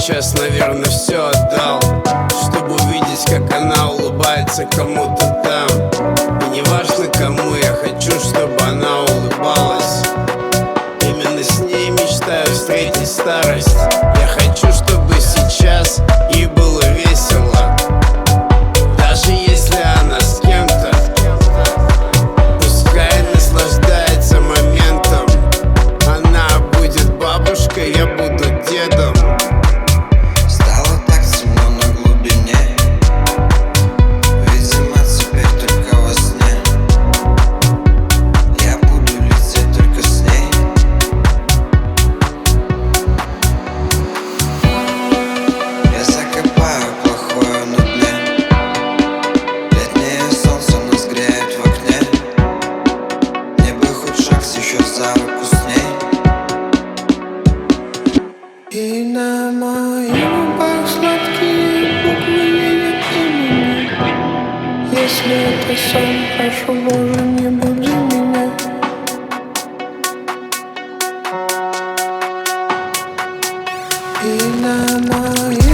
сейчас, наверное, все отдал, чтобы увидеть, как она улыбается кому-то там. И неважно кому, я хочу, чтобы она улыбалась. Именно с ней мечтаю встретить старость. Я хочу, чтобы сейчас ей было весело, даже если она с кем-то. Пускай наслаждается моментом. Она будет бабушкой, я буду дедом. Стало так темно на глубине, видимо, теперь только во сне. Я буду лететь только с ней. Я закопаю плохое на дне. Летнее солнце нас греет в окне. Мне бы хоть шаг еще за руку с ней. И на моих губах сладкие буквы имени. Если это сон, прошу, Боже, не буди меня. И на моих